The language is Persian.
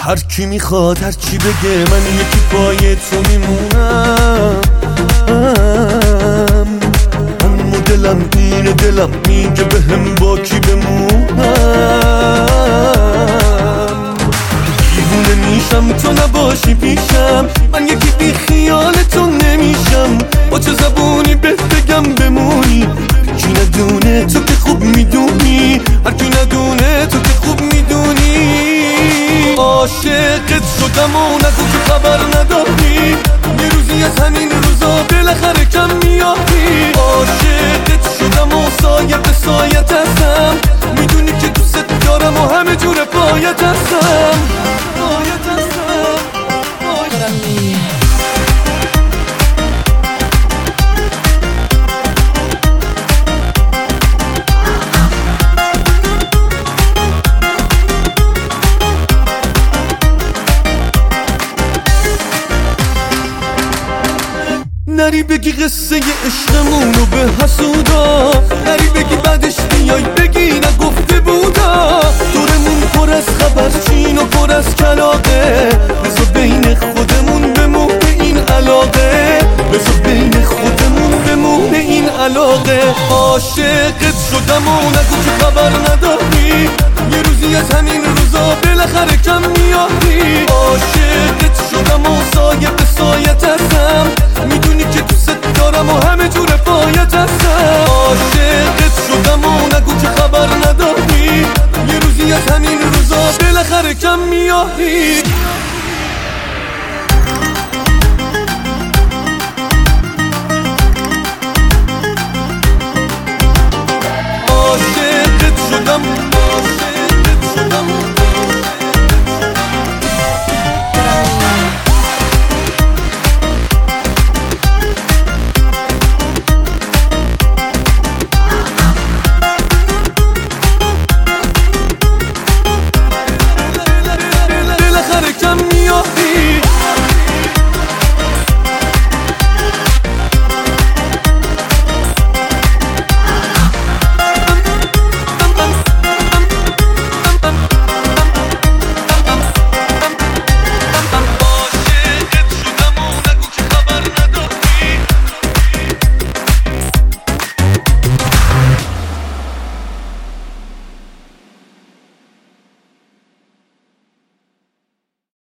هر کی میخواد هر چی بگه من یکی پای تو میمونم، اما دلم اینه، دلم میگه بهم با کی بمونم. دیوونه میشم تو نباشی پیشم، من یکی بی خیال تو نمیشم. با چه زبونی بهت بگم بمونی، هر کی ندونه تو که خوب میدونی، هر کی ندونه تو که خوب میدونی. عاشقت شدم و نگو که خبر نداری، یه روزی از همین روزا بالاخره کم میاری. عاشقت شدم و سایه به سایت هستم، میدونی که دوست دارم و همه جور پایت هستم. نری بگی قصه عشقمونو به حسودا، نری بگی بعدش بیای بگی نگفته بودا. دورمون پر از خبرچین و پر از کلاغه، بذار بین خودمون بمونه این علاقه، بذار بین خودمون بمونه این علاقه. عاشقت شدم و نگو که خبر نداری، یه روزی از همین روزا بالاخره کم میاری. عاشقت شدم و سایه به سایت هستم، میدونی که دوست دارم و همه جور پایت هستم. عاشقت شدم و نگو که خبر نداری، یه روزی از همین روزا بالاخره کم میاری. عاشقت شدم